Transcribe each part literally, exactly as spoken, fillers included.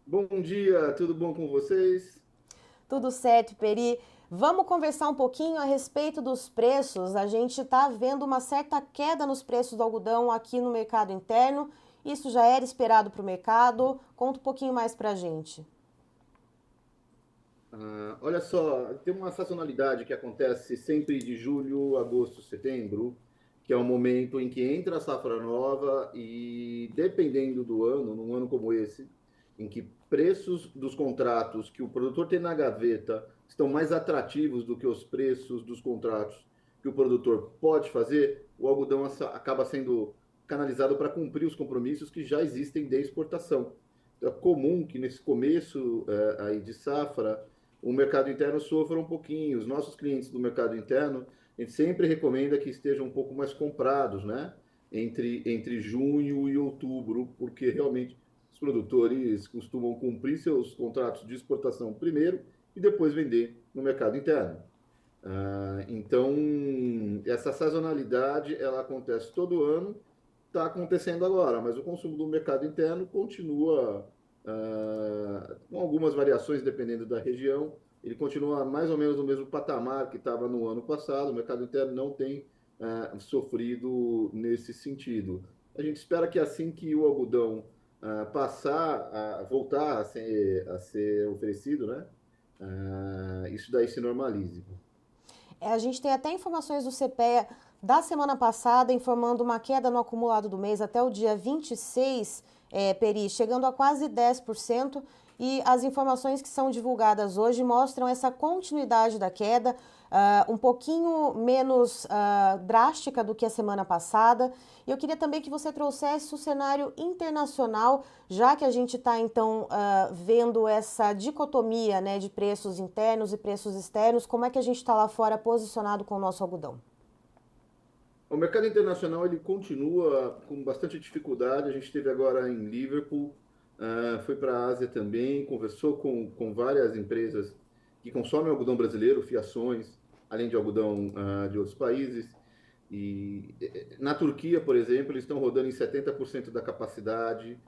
Bom dia, tudo bom com vocês? Tudo certo, Peri. Vamos conversar um pouquinho a respeito dos preços. A gente está vendo uma certa queda nos preços do algodão aqui no mercado interno. Isso já era esperado para o mercado. Conta um pouquinho mais para a gente. Ah, olha só, tem uma sazonalidade que acontece sempre de julho, agosto, setembro, que é o momento em que entra a safra nova e, dependendo do ano, num ano como esse, em que preços dos contratos que o produtor tem na gaveta estão mais atrativos do que os preços dos contratos que o produtor pode fazer, o algodão acaba sendo canalizado para cumprir os compromissos que já existem de exportação. Então, é comum que nesse começo eh, aí de safra o mercado interno sofra um pouquinho. Os nossos clientes do mercado interno, a gente sempre recomenda que estejam um pouco mais comprados, né? Entre, entre junho e outubro, porque realmente os produtores costumam cumprir seus contratos de exportação primeiro e depois vender no mercado interno. Ah, então, essa sazonalidade ela acontece todo ano, está acontecendo agora, mas o consumo do mercado interno continua ah, com algumas variações dependendo da região. Ele continua mais ou menos no mesmo patamar que estava no ano passado. O mercado interno não tem ah, sofrido nesse sentido. A gente espera que assim que o algodão ah, passar a voltar a ser, a ser oferecido, né? Ah, isso daí se normalize. É, a gente tem até informações do CPEA da semana passada informando uma queda no acumulado do mês até o dia vinte e seis, é, Peri, chegando a quase dez por cento. E as informações que são divulgadas hoje mostram essa continuidade da queda, uh, um pouquinho menos uh, drástica do que a semana passada. E eu queria também que você trouxesse o cenário internacional, já que a gente está então uh, vendo essa dicotomia, né, de preços internos e preços externos, como é que a gente está lá fora posicionado com o nosso algodão? O mercado internacional ele continua com bastante dificuldade. A gente esteve agora em Liverpool, uh, foi para a Ásia também, conversou com, com várias empresas que consomem algodão brasileiro, fiações, além de algodão uh, de outros países. E eh, na Turquia, por exemplo, eles estão rodando em setenta por cento da capacidade.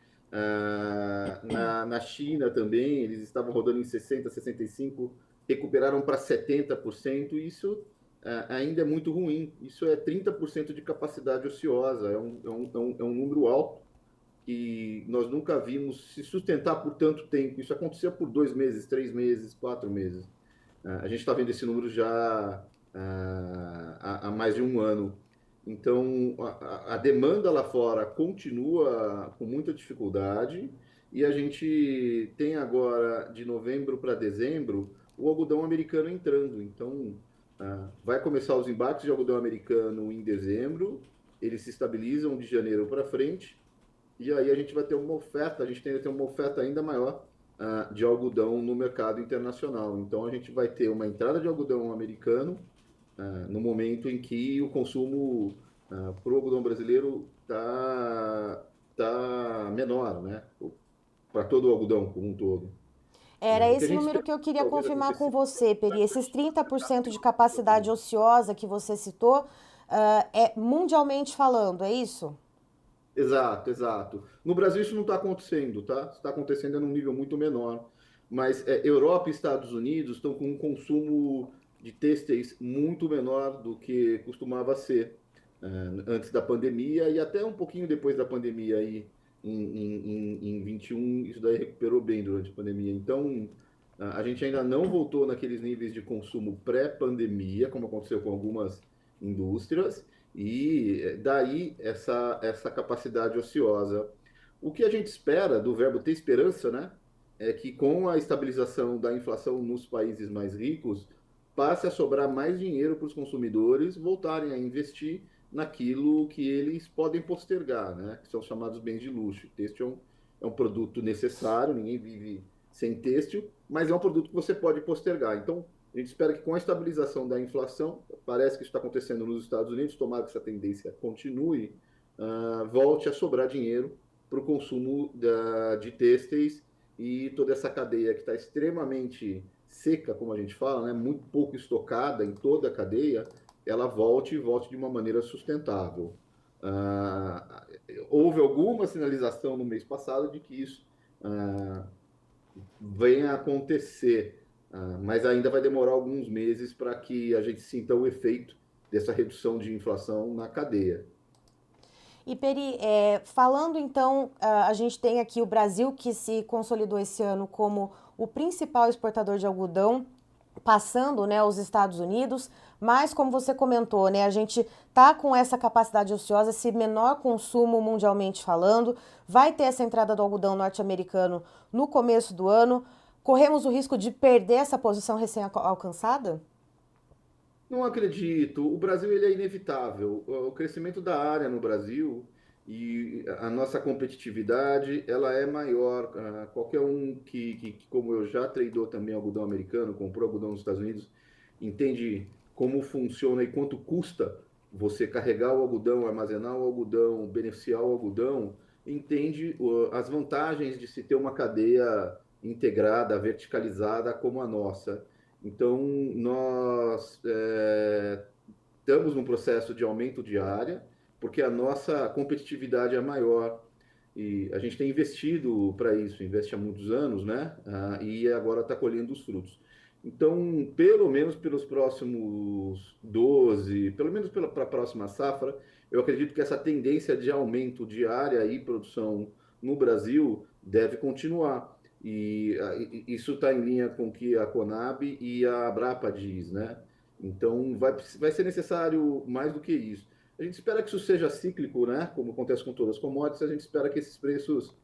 Uh, na, na China também, eles estavam rodando em sessenta, sessenta e cinco, recuperaram para setenta por cento. E isso uh, ainda é muito ruim. Isso é trinta por cento de capacidade ociosa, é um, é um, é um, é um número alto que nós nunca vimos se sustentar por tanto tempo. Isso acontecia por dois meses, três meses, quatro meses. Uh, a gente está vendo esse número já uh, há, há mais de um ano. Então, a, a demanda lá fora continua com muita dificuldade e a gente tem agora, de novembro para dezembro, o algodão americano entrando. Então, uh, vai começar os embarques de algodão americano em dezembro, eles se estabilizam de janeiro para frente e aí a gente vai ter uma oferta, a gente tende a ter uma oferta ainda maior uh, de algodão no mercado internacional. Então a gente vai ter uma entrada de algodão americano uh, no momento em que o consumo uh, para o algodão brasileiro está tá menor, né? Para todo o algodão como um todo. Era Uh, o que a esse gente número espera que eu que queria talvez confirmar com acontecesse. você, Peri. Esses trinta por cento de capacidade ociosa que você citou, ah, é mundialmente falando, é isso? Exato, exato. No Brasil isso não está acontecendo, tá? Está acontecendo num nível muito menor. Mas é, Europa e Estados Unidos estão com um consumo de têxteis muito menor do que costumava ser é, antes da pandemia e até um pouquinho depois da pandemia aí em, em, em, em vinte e um, isso daí recuperou bem durante a pandemia. Então, a a gente ainda não voltou naqueles níveis de consumo pré-pandemia, como aconteceu com algumas indústrias, e eh, daí essa, essa capacidade ociosa. O que a gente espera do verbo ter esperança, né? É que com a estabilização da inflação nos países mais ricos, passe a sobrar mais dinheiro para os consumidores voltarem a investir naquilo que eles podem postergar, né? Que são os chamados bens de luxo. Têxtil é um, é um produto necessário, ninguém vive sem têxtil, mas é um produto que você pode postergar. Então, a gente espera que com a estabilização da inflação, parece que isso está acontecendo nos Estados Unidos, tomara que essa tendência continue, uh, volte a sobrar dinheiro para o consumo da, de têxteis e toda essa cadeia que está extremamente seca, como a gente fala, né, muito pouco estocada em toda a cadeia, ela volte e volte de uma maneira sustentável. Uh, houve alguma sinalização no mês passado de que isso uh, venha a acontecer, ah, mas ainda vai demorar alguns meses para que a gente sinta o efeito dessa redução de inflação na cadeia. E Peri, é, falando então, a a gente tem aqui o Brasil que se consolidou esse ano como o principal exportador de algodão, passando, né, os Estados Unidos, mas como você comentou, né, a gente tá com essa capacidade ociosa, esse menor consumo mundialmente falando, vai ter essa entrada do algodão norte-americano no começo do ano. Corremos o risco de perder essa posição recém-alcançada? Não acredito. O Brasil ele é inevitável. O crescimento da área no Brasil e a nossa competitividade ela é maior. Ah, qualquer um que, que, que, como eu já tradou também algodão americano, comprou algodão nos Estados Unidos, entende como funciona e quanto custa você carregar o algodão, armazenar o algodão, beneficiar o algodão, entende uh, as vantagens de se ter uma cadeia integrada, verticalizada como a nossa. Então, nós é, estamos num processo de aumento de área, porque a nossa competitividade é maior e a gente tem investido para isso, investe há muitos anos, né? Ah, e agora está colhendo os frutos. Então, pelo menos pelos próximos doze, pelo menos para a próxima safra, eu acredito que essa tendência de aumento de área e produção no Brasil deve continuar. E, ah, e isso está em linha com o que a Conab e a Abrapa diz, né? Então, vai, vai ser necessário mais do que isso. A gente espera que isso seja cíclico, né? Como acontece com todas as commodities, a gente espera que esses preços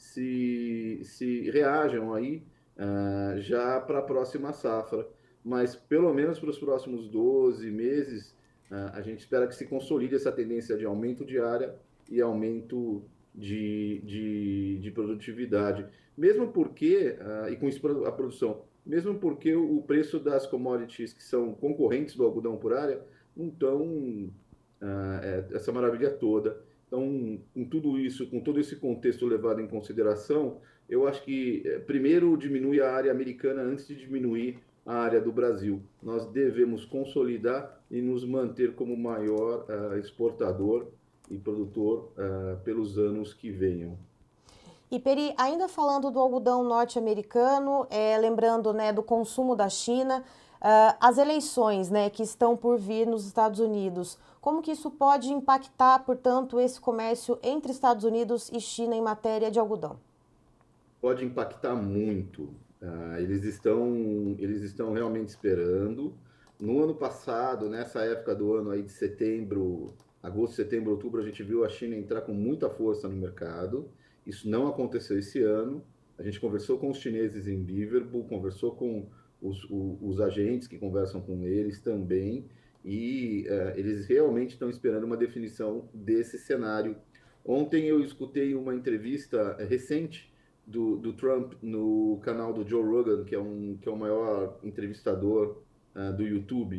se, se reajam aí uh, já para a próxima safra. Mas pelo menos para os próximos doze meses, uh, a gente espera que se consolide essa tendência de aumento de área e aumento de, de, de produtividade. Mesmo porque, uh, e com isso a produção, mesmo porque o preço das commodities que são concorrentes do algodão por área não estão ah, é, essa maravilha toda. Então, com tudo isso, com todo esse contexto levado em consideração, eu acho que eh, primeiro diminui a área americana antes de diminuir a área do Brasil. Nós devemos consolidar e nos manter como maior uh, exportador e produtor uh, pelos anos que venham. E Peri, ainda falando do algodão norte-americano, é, lembrando, né, do consumo da China, uh, as eleições, né, que estão por vir nos Estados Unidos, como que isso pode impactar, portanto, esse comércio entre Estados Unidos e China em matéria de algodão? Pode impactar muito. Uh, eles estão, eles estão realmente esperando. No ano passado, nessa época do ano aí de setembro, agosto, setembro, outubro, a gente viu a China entrar com muita força no mercado. Isso não aconteceu esse ano. A gente conversou com os chineses em Liverpool, conversou com os, os, os agentes que conversam com eles também, e uh, eles realmente estão esperando uma definição desse cenário. Ontem eu escutei uma entrevista recente do, do Trump no canal do Joe Rogan, que é, um, que é o maior entrevistador uh, do YouTube.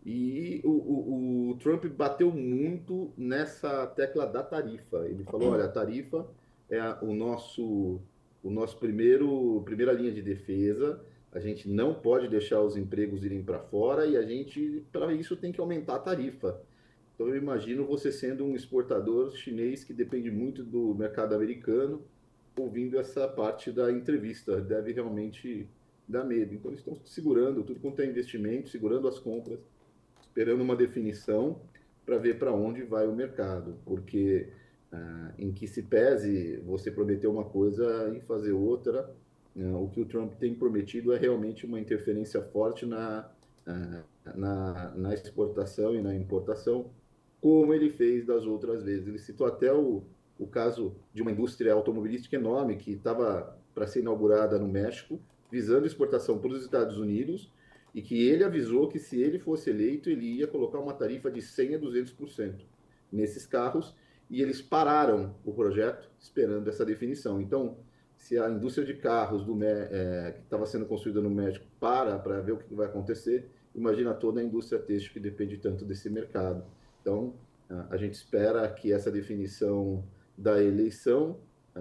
E o, o, o Trump bateu muito nessa tecla da tarifa. Ele falou, olha, a tarifa é o nosso, o nosso primeiro, primeira linha de defesa. A gente não pode deixar os empregos irem para fora e a gente, para isso, tem que aumentar a tarifa. Então, eu imagino você sendo um exportador chinês que depende muito do mercado americano, ouvindo essa parte da entrevista. Deve realmente dar medo. Então, eles estão segurando tudo quanto é investimento, segurando as compras, esperando uma definição para ver para onde vai o mercado. Porque ah, em que se pese você prometer uma coisa e fazer outra, ah, o que o Trump tem prometido é realmente uma interferência forte na, ah, na, na exportação e na importação, como ele fez das outras vezes. Ele citou até o, o caso de uma indústria automobilística enorme que estava para ser inaugurada no México, visando exportação para os Estados Unidos, e que ele avisou que se ele fosse eleito, ele ia colocar uma tarifa de cem a duzentos por cento nesses carros, e eles pararam o projeto esperando essa definição. Então, se a indústria de carros do, é, que estava sendo construída no México para para ver o que vai acontecer, imagina toda a indústria têxtil que depende tanto desse mercado. Então, a gente espera que essa definição da eleição,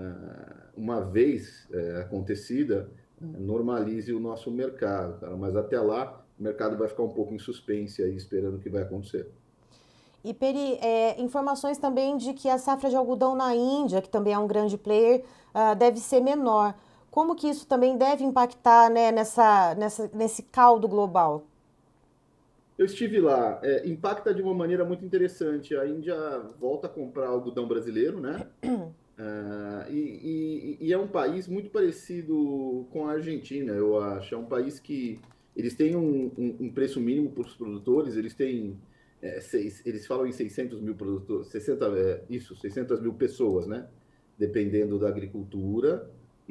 uma vez acontecida, normalize o nosso mercado. Mas até lá, o mercado vai ficar um pouco em suspense aí, esperando o que vai acontecer. E Peri, é, informações também de que a safra de algodão na Índia, que também é um grande player, uh, deve ser menor. como que isso também deve impactar, né, nessa, nessa, nesse caldo global? Eu estive lá, é, impacta de uma maneira muito interessante. A Índia volta a comprar algodão brasileiro, né? Ah, e, e- e é um país muito parecido com a Argentina, eu acho. É um país que eles têm um, um- um preço mínimo para os produtores, eles têm, é, seis, eles falam em seiscentos mil produtores, sessenta, é, isso, seiscentas mil pessoas, né? Dependendo da agricultura,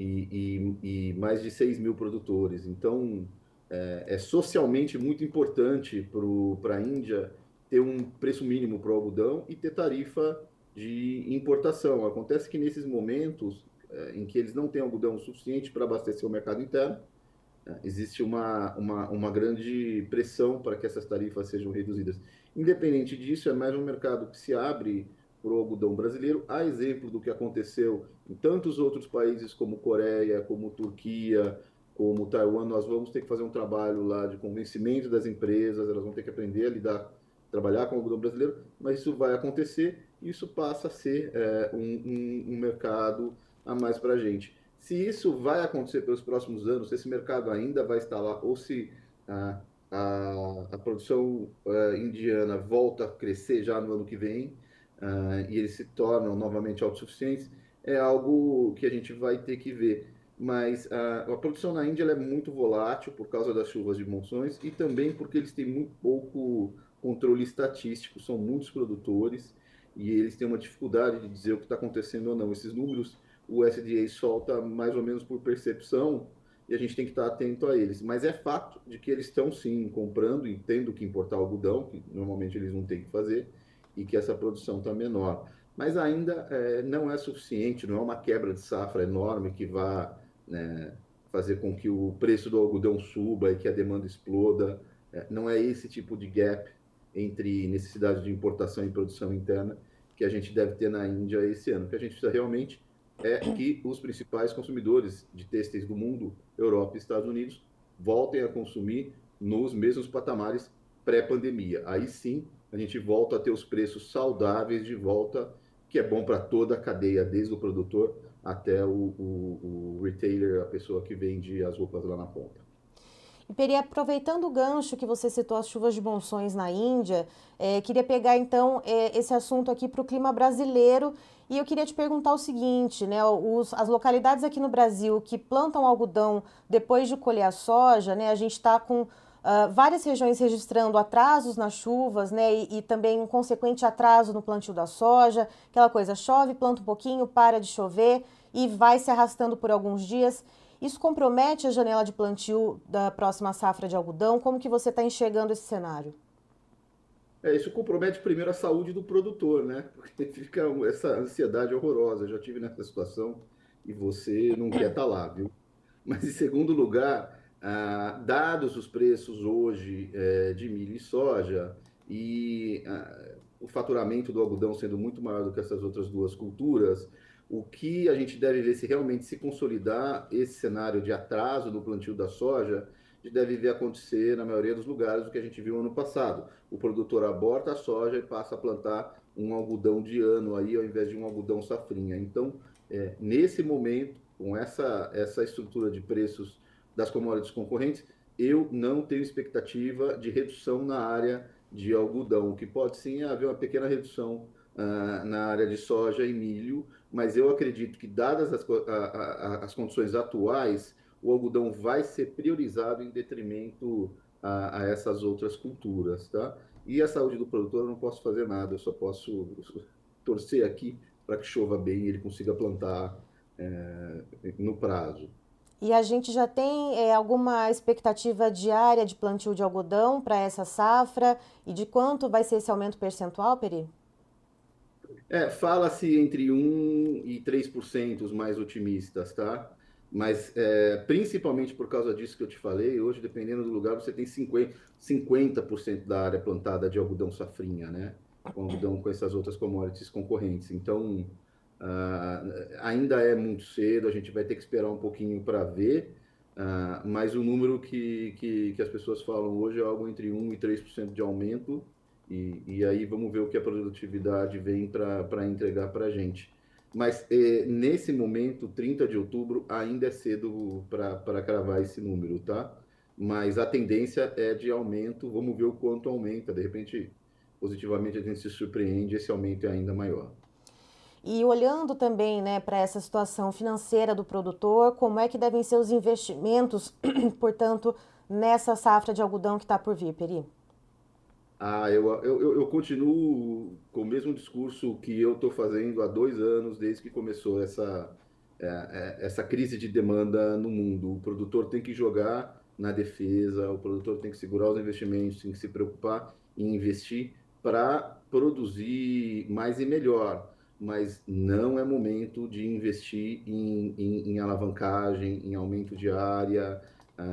e, e- e mais de seis mil produtores. Então, é, é socialmente muito importante para a Índia ter um preço mínimo para o algodão e ter tarifa de importação. Acontece que nesses momentos eh, em que eles não têm algodão suficiente para abastecer o mercado interno, eh, existe uma, uma, uma grande pressão para que essas tarifas sejam reduzidas. Independente disso, é mais um mercado que se abre para o algodão brasileiro, a exemplo do que aconteceu em tantos outros países como Coreia, como Turquia, como Taiwan. Nós vamos ter que fazer um trabalho lá de convencimento das empresas, elas vão ter que aprender a lidar, trabalhar com o algodão brasileiro, mas isso vai acontecer e isso passa a ser é, um, um, um mercado a mais para a gente. Se isso vai acontecer pelos próximos anos, se esse mercado ainda vai estar lá, ou se a, a, a produção uh, indiana volta a crescer já no ano que vem, uh, e eles se tornam novamente autossuficientes, é algo que a gente vai ter que ver. Mas uh, a produção na Índia é muito volátil por causa das chuvas de monções e também porque eles têm muito pouco controle estatístico, são muitos produtores e eles têm uma dificuldade de dizer o que está acontecendo ou não. Esses números o S D A solta mais ou menos por percepção e a gente tem que estar atento a eles. Mas é fato de que eles estão sim comprando e tendo que importar algodão, que normalmente eles não têm que fazer, e que essa produção está menor. Mas ainda é, não é suficiente, não é uma quebra de safra enorme que vá, né, fazer com que o preço do algodão suba e que a demanda exploda. É, não é esse tipo de gap entre necessidade de importação e produção interna que a gente deve ter na Índia esse ano. O que a gente precisa realmente é que os principais consumidores de têxteis do mundo, Europa e Estados Unidos, voltem a consumir nos mesmos patamares pré-pandemia. Aí sim, a gente volta a ter os preços saudáveis de volta, que é bom para toda a cadeia, desde o produtor até o, o, o retailer, a pessoa que vende as roupas lá na ponta. E Peri, aproveitando o gancho que você citou as chuvas de monções na Índia, é, queria pegar então é, esse assunto aqui para o clima brasileiro e eu queria te perguntar o seguinte, né? Os, as localidades aqui no Brasil que plantam algodão depois de colher a soja, né? A gente está com uh, várias regiões registrando atrasos nas chuvas, né? E, e também um consequente atraso no plantio da soja, aquela coisa, chove, planta um pouquinho, para de chover e vai se arrastando por alguns dias. Isso compromete a janela de plantio da próxima safra de algodão? Como que você está enxergando esse cenário? É, isso compromete primeiro a saúde do produtor, né? Porque fica essa ansiedade horrorosa. Eu já tive nessa situação e você não quer estar lá, viu? Mas, em segundo lugar, ah, dados os preços hoje eh, de milho e soja e ah, o faturamento do algodão sendo muito maior do que essas outras duas culturas, o que a gente deve ver se realmente se consolidar esse cenário de atraso no plantio da soja, a gente deve ver acontecer na maioria dos lugares o que a gente viu ano passado. O produtor aborta a soja e passa a plantar um algodão de ano aí, ao invés de um algodão safrinha. Então, eh, nesse momento, com essa, essa estrutura de preços das commodities concorrentes, eu não tenho expectativa de redução na área de algodão. O que pode sim é haver uma pequena redução uh, na área de soja e milho, mas eu acredito que, dadas as, a, a, as condições atuais, o algodão vai ser priorizado em detrimento a, a essas outras culturas, tá? E a saúde do produtor eu não posso fazer nada, eu só posso torcer aqui para que chova bem e ele consiga plantar é, no prazo. E a gente já tem é, alguma expectativa diária de plantio de algodão para essa safra e de quanto vai ser esse aumento percentual, Peri? É, fala-se entre um e três por cento os mais otimistas, tá? Mas é, principalmente por causa disso que eu te falei, hoje, dependendo do lugar, você tem cinquenta, cinquenta por cento da área plantada de algodão safrinha, né? Com algodão com essas outras commodities concorrentes. Então, ah, ainda é muito cedo, a gente vai ter que esperar um pouquinho para ver, ah, mas o número que, que, que as pessoas falam hoje é algo entre um e três por cento de aumento, e, e aí vamos ver o que a produtividade vem para entregar para a gente. mas eh, nesse momento, trinta de outubro, ainda é cedo para cravar esse número, tá? Mas a tendência é de aumento, vamos ver o quanto aumenta. De repente, positivamente, a gente se surpreende, esse aumento é ainda maior. E olhando também, né, para essa situação financeira do produtor, como é que devem ser os investimentos, portanto, nessa safra de algodão que está por vir, Peri? Ah, eu, eu, eu eu continuo com o mesmo discurso que eu estou fazendo há dois anos, desde que começou essa, é, é, essa crise de demanda no mundo. O produtor tem que jogar na defesa, o produtor tem que segurar os investimentos, tem que se preocupar em investir para produzir mais e melhor. Mas não é momento de investir em, em, em alavancagem, em aumento de área.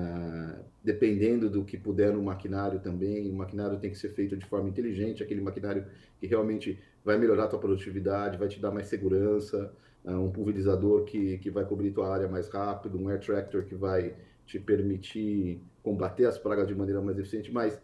Ah, dependendo do que puder no maquinário também, o maquinário tem que ser feito de forma inteligente, aquele maquinário que realmente vai melhorar a tua produtividade, vai te dar mais segurança, ah, um pulverizador que, que vai cobrir tua área mais rápido, um air tractor que vai te permitir combater as pragas de maneira mais eficiente, mas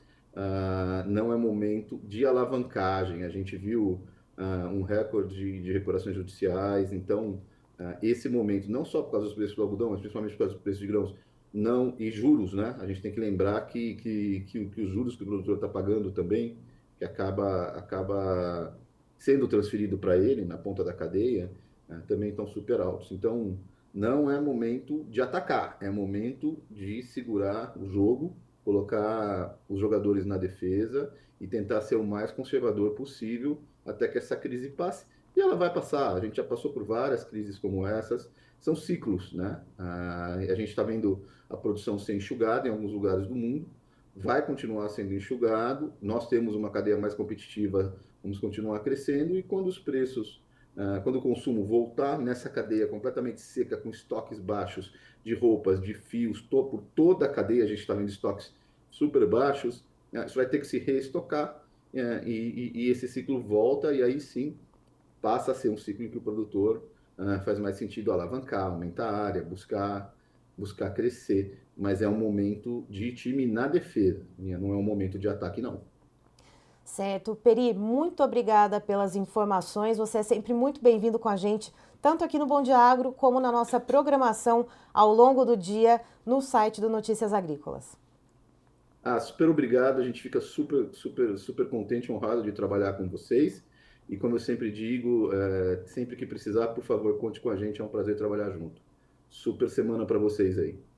ah, não é momento de alavancagem. A gente viu ah, um recorde de, de recuperações judiciais, então ah, esse momento, não só por causa dos preços do algodão, mas principalmente por causa dos preços de grãos, não, e juros, né? A gente tem que lembrar que, que, que, que os juros que o produtor está pagando também, que acaba, acaba sendo transferido para ele na ponta da cadeia, né, também estão super altos. Então, não é momento de atacar, é momento de segurar o jogo, colocar os jogadores na defesa e tentar ser o mais conservador possível até que essa crise passe. E ela vai passar, a gente já passou por várias crises como essas, são ciclos, né? Ah, a gente está vendo a produção ser enxugada em alguns lugares do mundo, vai continuar sendo enxugado, nós temos uma cadeia mais competitiva, vamos continuar crescendo, e quando os preços, ah, quando o consumo voltar nessa cadeia completamente seca, com estoques baixos de roupas, de fios, to, por toda a cadeia, a gente está vendo estoques super baixos, ah, isso vai ter que se reestocar, ah, e, e, e esse ciclo volta, e aí sim passa a ser um ciclo em que o produtor uh, faz mais sentido alavancar, aumentar a área, buscar, buscar crescer. Mas é um momento de time na defesa, não é um momento de ataque, não. Certo. Peri, muito obrigada pelas informações. Você é sempre muito bem-vindo com a gente, tanto aqui no Bom Dia Agro, como na nossa programação ao longo do dia no site do Notícias Agrícolas. Ah, super obrigado. A gente fica super, super, super contente, honrado de trabalhar com vocês. E como eu sempre digo, é, sempre que precisar, por favor, conte com a gente. É um prazer trabalhar junto. Super semana para vocês aí.